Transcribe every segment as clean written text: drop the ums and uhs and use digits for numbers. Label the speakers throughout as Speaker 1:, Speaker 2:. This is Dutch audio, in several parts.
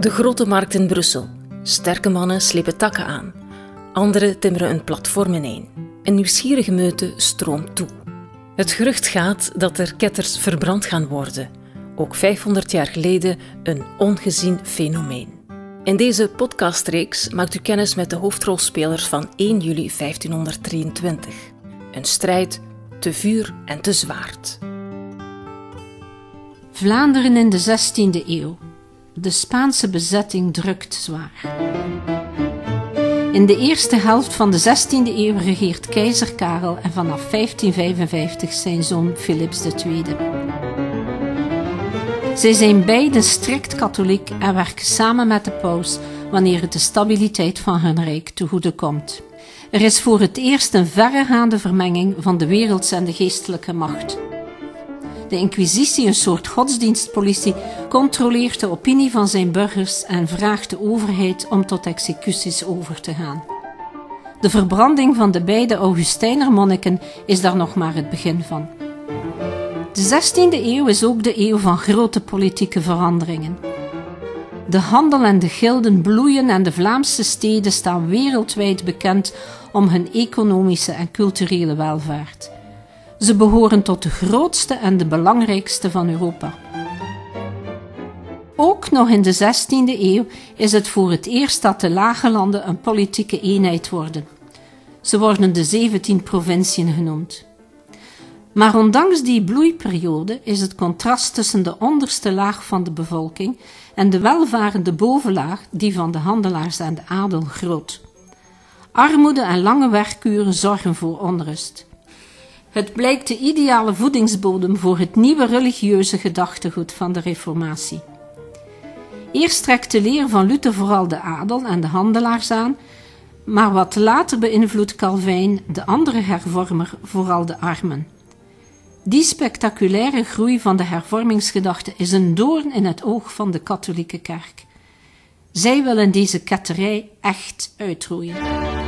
Speaker 1: De grote markt in Brussel. Sterke mannen slepen takken aan. Anderen timmeren een platform ineen. Een nieuwsgierige meute stroomt toe. Het gerucht gaat dat er ketters verbrand gaan worden. Ook 500 jaar geleden een ongezien fenomeen. In deze podcastreeks maakt u kennis met de hoofdrolspelers van 1 juli 1523. Een strijd te vuur en te zwaard.
Speaker 2: Vlaanderen in de 16e eeuw. De Spaanse bezetting drukt zwaar. In de eerste helft van de 16e eeuw regeert keizer Karel en vanaf 1555 zijn zoon Philips II. Zij zijn beiden strikt katholiek en werken samen met de paus wanneer het de stabiliteit van hun rijk te goede komt. Er is voor het eerst een verregaande vermenging van de wereldse en de geestelijke macht. De Inquisitie, een soort godsdienstpolitie, controleert de opinie van zijn burgers en vraagt de overheid om tot executies over te gaan. De verbranding van de beide Augustijnermonniken is daar nog maar het begin van. De 16e eeuw is ook de eeuw van grote politieke veranderingen. De handel en de gilden bloeien en de Vlaamse steden staan wereldwijd bekend om hun economische en culturele welvaart. Ze behoren tot de grootste en de belangrijkste van Europa. Ook nog in de 16e eeuw is het voor het eerst dat de lage landen een politieke eenheid worden. Ze worden de 17 provinciën genoemd. Maar ondanks die bloeiperiode is het contrast tussen de onderste laag van de bevolking en de welvarende bovenlaag, die van de handelaars en de adel, groot. Armoede en lange werkuren zorgen voor onrust. Het blijkt de ideale voedingsbodem voor het nieuwe religieuze gedachtegoed van de Reformatie. Eerst trekt de leer van Luther vooral de adel en de handelaars aan, maar wat later beïnvloedt Calvijn, de andere hervormer, vooral de armen. Die spectaculaire groei van de hervormingsgedachte is een doorn in het oog van de katholieke kerk. Zij willen deze ketterij echt uitroeien.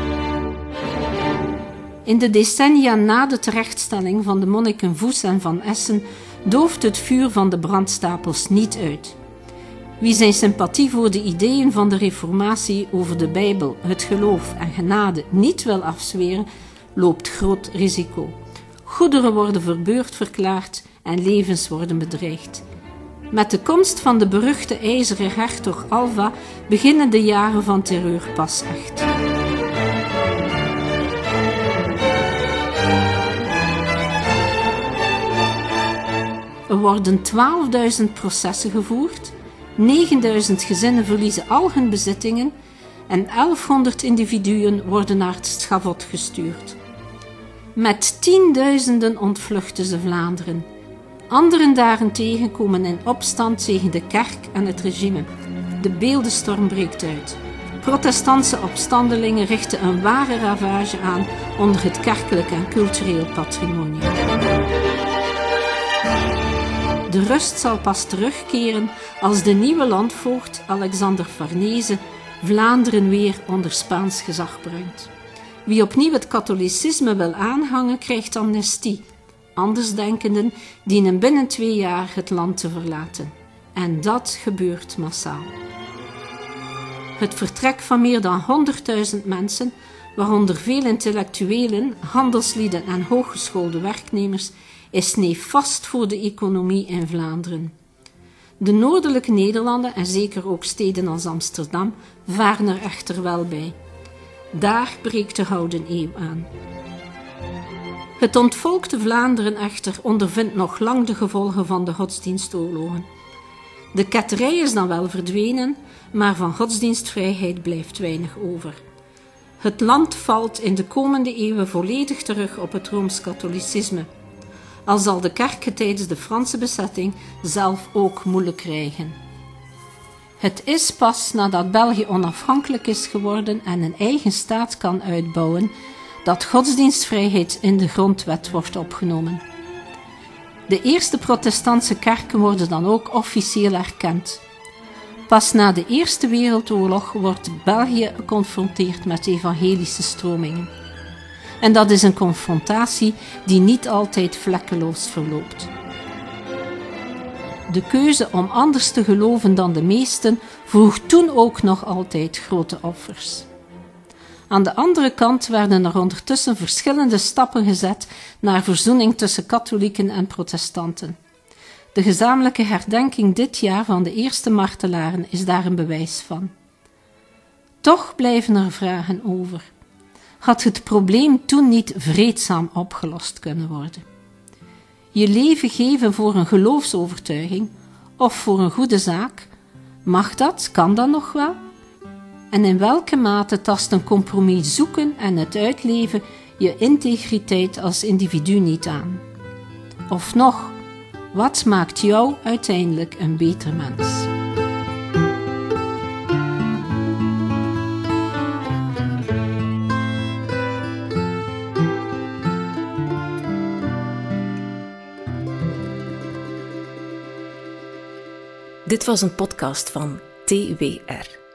Speaker 2: In de decennia na de terechtstelling van de monniken Voes en Van Essen dooft het vuur van de brandstapels niet uit. Wie zijn sympathie voor de ideeën van de Reformatie over de Bijbel, het geloof en genade niet wil afzweren, loopt groot risico. Goederen worden verbeurd verklaard en levens worden bedreigd. Met de komst van de beruchte ijzeren hertog Alva beginnen de jaren van terreur pas echt. Er worden 12.000 processen gevoerd, 9.000 gezinnen verliezen al hun bezittingen en 1100 individuen worden naar het schavot gestuurd. Met tienduizenden ontvluchten ze Vlaanderen. Anderen daarentegen komen in opstand tegen de kerk en het regime. De beeldenstorm breekt uit. Protestantse opstandelingen richten een ware ravage aan onder het kerkelijk en cultureel patrimonium. De rust zal pas terugkeren als de nieuwe landvoogd Alexander Farnese Vlaanderen weer onder Spaans gezag brengt. Wie opnieuw het katholicisme wil aanhangen, krijgt amnestie. Andersdenkenden dienen binnen 2 jaar het land te verlaten. En dat gebeurt massaal. Het vertrek van meer dan 100.000 mensen, waaronder veel intellectuelen, handelslieden en hooggeschoolde werknemers, is nefast voor de economie in Vlaanderen. De noordelijke Nederlanden en zeker ook steden als Amsterdam varen er echter wel bij. Daar breekt de Gouden Eeuw aan. Het ontvolkte Vlaanderen echter ondervindt nog lang de gevolgen van de godsdienstoorlogen. De ketterij is dan wel verdwenen, maar van godsdienstvrijheid blijft weinig over. Het land valt in de komende eeuwen volledig terug op het Rooms-katholicisme. Al zal de kerk het tijdens de Franse bezetting zelf ook moeilijk krijgen. Het is pas nadat België onafhankelijk is geworden en een eigen staat kan uitbouwen, dat godsdienstvrijheid in de grondwet wordt opgenomen. De eerste protestantse kerken worden dan ook officieel erkend. Pas na de Eerste Wereldoorlog wordt België geconfronteerd met evangelische stromingen. En dat is een confrontatie die niet altijd vlekkeloos verloopt. De keuze om anders te geloven dan de meesten vroeg toen ook nog altijd grote offers. Aan de andere kant werden er ondertussen verschillende stappen gezet naar verzoening tussen katholieken en protestanten. De gezamenlijke herdenking dit jaar van de eerste martelaren is daar een bewijs van. Toch blijven er vragen over. Had het probleem toen niet vreedzaam opgelost kunnen worden? Je leven geven voor een geloofsovertuiging of voor een goede zaak, mag dat, kan dat nog wel? En in welke mate tast een compromis zoeken en het uitleven je integriteit als individu niet aan? Of nog, wat maakt jou uiteindelijk een beter mens?
Speaker 1: Dit was een podcast van TWR.